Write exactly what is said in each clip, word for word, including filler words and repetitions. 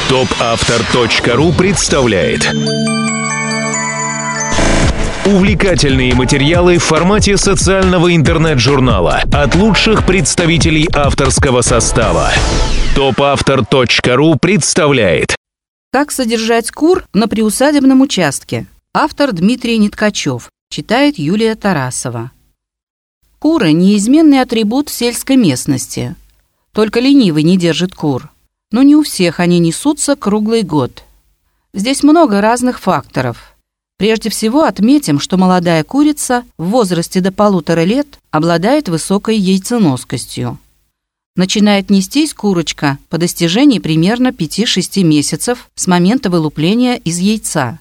топ автор точка ру представляет увлекательные материалы в формате социального интернет-журнала от лучших представителей авторского состава. топ автор точка ру представляет «Как содержать кур на приусадебном участке». Автор Дмитрий Неткачев. Читает Юлия Тарасова. Куры – неизменный атрибут сельской местности. Только ленивый не держит кур. Но не у всех они несутся круглый год. Здесь много разных факторов. Прежде всего отметим, что молодая курица в возрасте до полутора лет обладает высокой яйценоскостью. Начинает нестись курочка по достижении примерно пяти-шести месяцев с момента вылупления из яйца.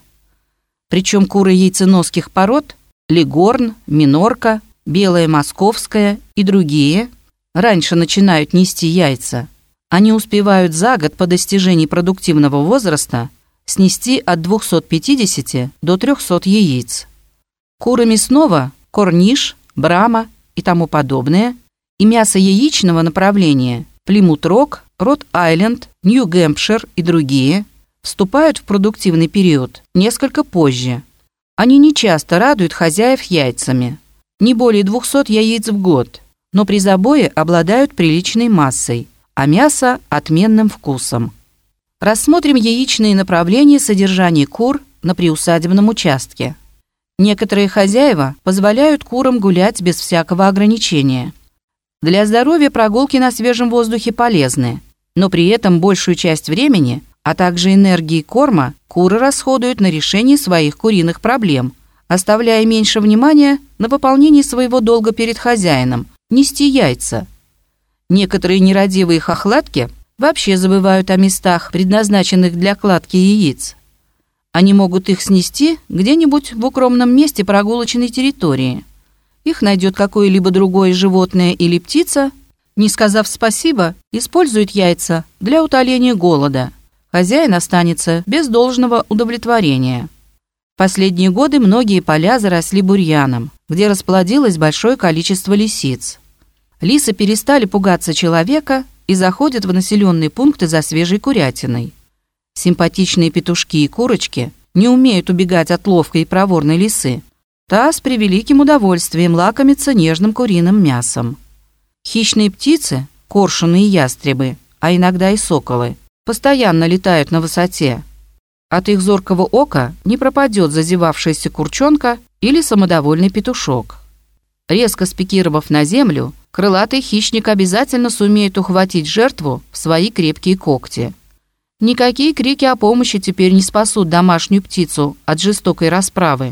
Причем куры яйценоских пород – легорн, минорка, белая московская и другие – раньше начинают нести яйца. Они успевают за год по достижении продуктивного возраста снести от двухсот пятидесяти до трехсот яиц. Куры мясного – корниш, брама и тому подобное – и мясо яичного направления – Плимут-Рок, Рот-Айленд, Нью-Гэмпшир и другие – вступают в продуктивный период несколько позже. Они нечасто радуют хозяев яйцами – не более двухсот яиц в год, но при забое обладают приличной массой, а мясо – отменным вкусом. Рассмотрим яичные направления содержания кур на приусадебном участке. Некоторые хозяева позволяют курам гулять без всякого ограничения. Для здоровья прогулки на свежем воздухе полезны, но при этом большую часть времени, а также энергии корма, куры расходуют на решение своих куриных проблем, оставляя меньше внимания на пополнение своего долга перед хозяином – нести яйца. Некоторые нерадивые хохлатки вообще забывают о местах, предназначенных для кладки яиц. Они могут их снести где-нибудь в укромном месте прогулочной территории. Их найдет какое-либо другое животное или птица, не сказав спасибо, использует яйца для утоления голода. Хозяин останется без должного удовлетворения. В последние годы многие поля заросли бурьяном, где расплодилось большое количество лисиц. Лисы перестали пугаться человека и заходят в населенные пункты за свежей курятиной. Симпатичные петушки и курочки не умеют убегать от ловкой и проворной лисы. Та с превеликим удовольствием лакомится нежным куриным мясом. Хищные птицы, коршуны и ястребы, а иногда и соколы, постоянно летают на высоте. От их зоркого ока не пропадет зазевавшаяся курчонка или самодовольный петушок. Резко спикировав на землю, крылатый хищник обязательно сумеет ухватить жертву в свои крепкие когти. Никакие крики о помощи теперь не спасут домашнюю птицу от жестокой расправы.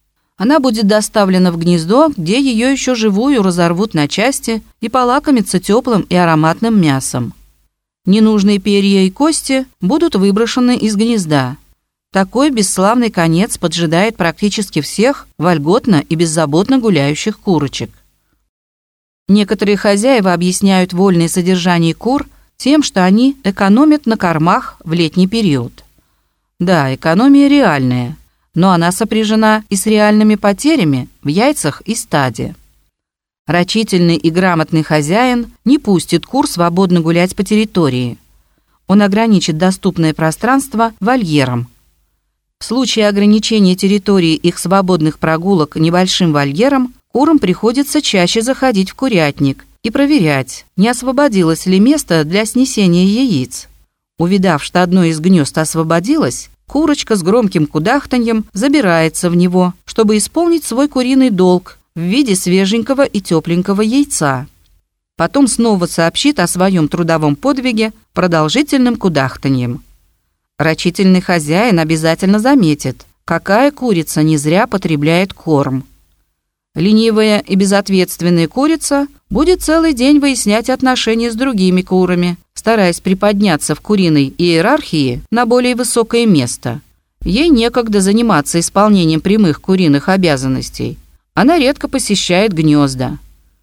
Она будет доставлена в гнездо, где ее еще живую разорвут на части и полакомятся теплым и ароматным мясом. Ненужные перья и кости будут выброшены из гнезда. Такой бесславный конец поджидает практически всех вольготно и беззаботно гуляющих курочек. Некоторые хозяева объясняют вольное содержание кур тем, что они экономят на кормах в летний период. Да, экономия реальная, но она сопряжена и с реальными потерями в яйцах и стаде. Рачительный и грамотный хозяин не пустит кур свободно гулять по территории. Он ограничит доступное пространство вольером. В случае ограничения территории их свободных прогулок небольшим вольером, курам приходится чаще заходить в курятник и проверять, не освободилось ли место для снесения яиц. Увидав, что одно из гнезд освободилось, курочка с громким кудахтаньем забирается в него, чтобы исполнить свой куриный долг в виде свеженького и тепленького яйца. Потом снова сообщит о своем трудовом подвиге продолжительным кудахтаньем. Рачительный хозяин обязательно заметит, какая курица не зря потребляет корм. Ленивая и безответственная курица будет целый день выяснять отношения с другими курами, стараясь приподняться в куриной иерархии на более высокое место. Ей некогда заниматься исполнением прямых куриных обязанностей. Она редко посещает гнезда.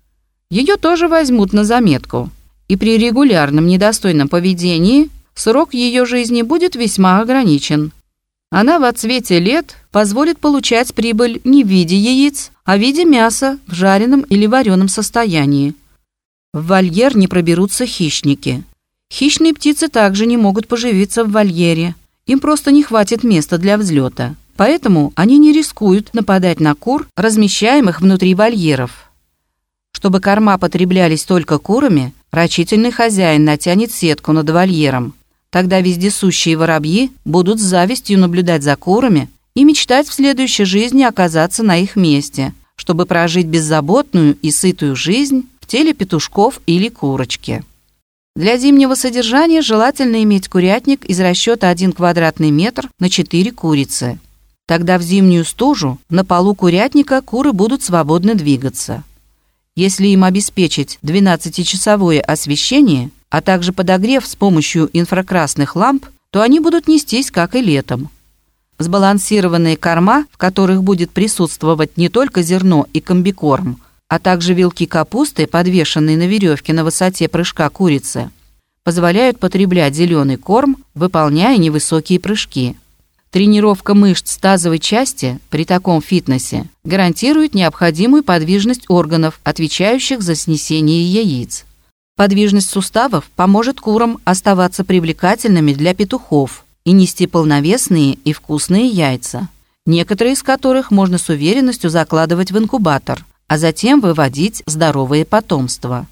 Ее тоже возьмут на заметку, и при регулярном недостойном поведении срок ее жизни будет весьма ограничен. Она в отсвете лет позволит получать прибыль не в виде яиц, а в виде мяса в жареном или вареном состоянии. В вольер не проберутся хищники. Хищные птицы также не могут поживиться в вольере. Им просто не хватит места для взлета. Поэтому они не рискуют нападать на кур, размещаемых внутри вольеров. Чтобы корма потреблялись только курами, рачительный хозяин натянет сетку над вольером. Тогда вездесущие воробьи будут с завистью наблюдать за курами и мечтать в следующей жизни оказаться на их месте, чтобы прожить беззаботную и сытую жизнь в теле петушков или курочки. Для зимнего содержания желательно иметь курятник из расчета один квадратный метр на четыре курицы. Тогда в зимнюю стужу на полу курятника куры будут свободно двигаться. Если им обеспечить двенадцатичасовое освещение, а также подогрев с помощью инфракрасных ламп, то они будут нестись, как и летом. Сбалансированные корма, в которых будет присутствовать не только зерно и комбикорм, а также вилки капусты, подвешенные на веревке на высоте прыжка курицы, позволяют потреблять зеленый корм, выполняя невысокие прыжки. Тренировка мышц тазовой части при таком фитнесе гарантирует необходимую подвижность органов, отвечающих за снесение яиц. Подвижность суставов поможет курам оставаться привлекательными для петухов и нести полновесные и вкусные яйца, некоторые из которых можно с уверенностью закладывать в инкубатор, а затем выводить здоровое потомство.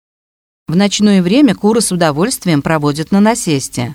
В ночное время куры с удовольствием проводят на насесте.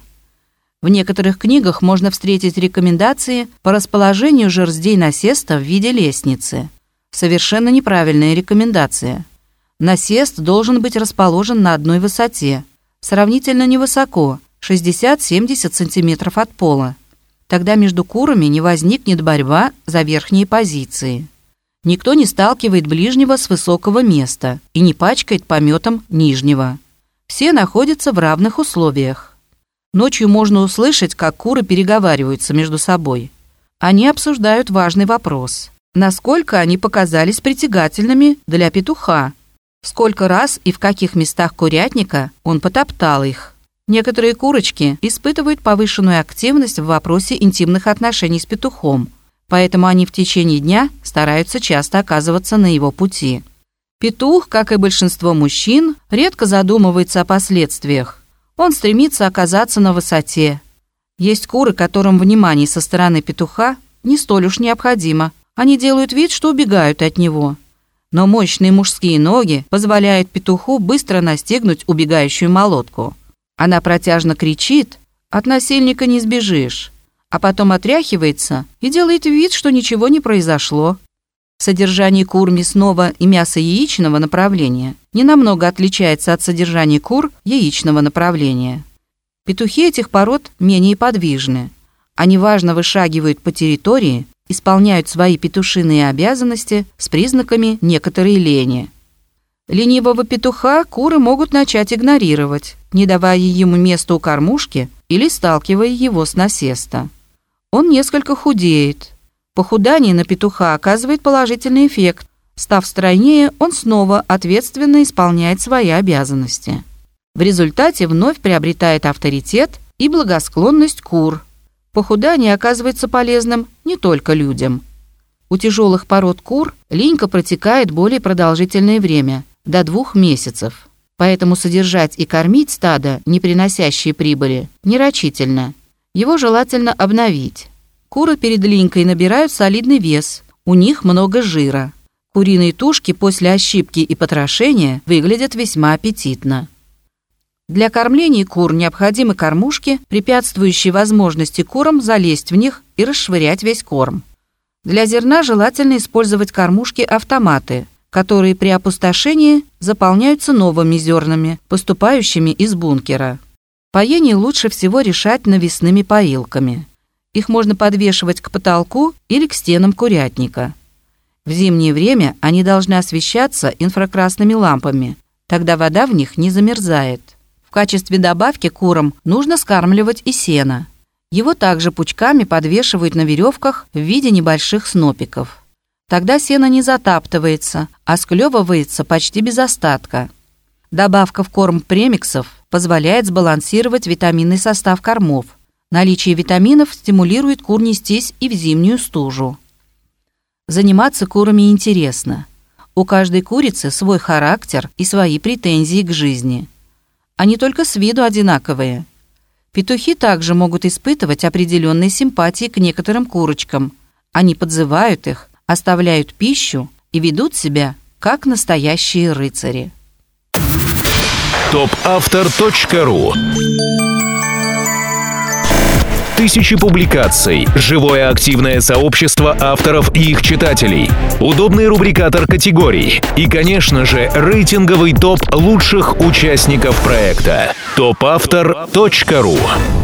В некоторых книгах можно встретить рекомендации по расположению жерздей насеста в виде лестницы. Совершенно неправильная рекомендация. Насест должен быть расположен на одной высоте, сравнительно невысоко, шестьдесят-семьдесят сантиметров от пола. Тогда между курами не возникнет борьба за верхние позиции. Никто не сталкивает ближнего с высокого места и не пачкает пометом нижнего. Все находятся в равных условиях. Ночью можно услышать, как куры переговариваются между собой. Они обсуждают важный вопрос. Насколько они показались притягательными для петуха? Сколько раз и в каких местах курятника он потоптал их? Некоторые курочки испытывают повышенную активность в вопросе интимных отношений с петухом, поэтому они в течение дня стараются часто оказываться на его пути. Петух, как и большинство мужчин, редко задумывается о последствиях. Он стремится оказаться на высоте. Есть куры, которым внимание со стороны петуха не столь уж необходимо. Они делают вид, что убегают от него. Но мощные мужские ноги позволяют петуху быстро настигнуть убегающую молотку. Она протяжно кричит: «От насильника не сбежишь», а потом отряхивается и делает вид, что ничего не произошло. Содержание кур мясного и мясо-яичного направления ненамного отличается от содержания кур яичного направления. Петухи этих пород менее подвижны. Они важно вышагивают по территории, исполняют свои петушиные обязанности с признаками некоторой лени. Ленивого петуха куры могут начать игнорировать, не давая ему места у кормушки или сталкивая его с насеста. Он несколько худеет. Похудание на петуха оказывает положительный эффект. Став стройнее, он снова ответственно исполняет свои обязанности. В результате вновь приобретает авторитет и благосклонность кур. Похудание оказывается полезным не только людям. У тяжелых пород кур линька протекает более продолжительное время, до двух месяцев. Поэтому содержать и кормить стадо, не приносящие прибыли, нерачительно. Его желательно обновить. Куры перед линькой набирают солидный вес, у них много жира. Куриные тушки после ощипки и потрошения выглядят весьма аппетитно. Для кормления кур необходимы кормушки, препятствующие возможности курам залезть в них и расшвырять весь корм. Для зерна желательно использовать кормушки-автоматы, которые при опустошении заполняются новыми зернами, поступающими из бункера. Поение лучше всего решать навесными поилками. Их можно подвешивать к потолку или к стенам курятника. В зимнее время они должны освещаться инфракрасными лампами, тогда вода в них не замерзает. В качестве добавки курам нужно скармливать и сено. Его также пучками подвешивают на веревках в виде небольших снопиков. Тогда сено не затаптывается, а склевывается почти без остатка. Добавка в корм премиксов позволяет сбалансировать витаминный состав кормов. Наличие витаминов стимулирует кур нестись и в зимнюю стужу. Заниматься курами интересно. У каждой курицы свой характер и свои претензии к жизни. они только с виду одинаковые. Петухи также могут испытывать определенные симпатии к некоторым курочкам. Они подзывают их, оставляют пищу и ведут себя как настоящие рыцари. топ автор точка ру. Тысячи публикаций, живое активное сообщество авторов и их читателей, удобный рубрикатор категорий и, конечно же, рейтинговый топ лучших участников проекта. топ автор точка ру.